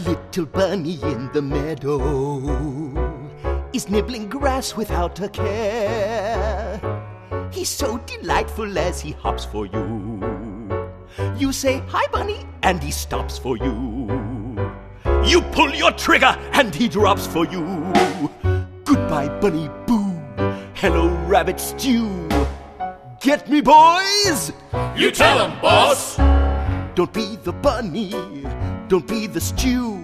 Little bunny in the meadow is nibbling grass without a care. He's so delightful as he hops for you. You say, "Hi, bunny," and he stops for you. You pull your trigger, and he drops for you. Goodbye, Bunny Boo. Hello, Rabbit Stew. Get me, boys? You tell him, boss. Don't be the bunny, don't be the stew.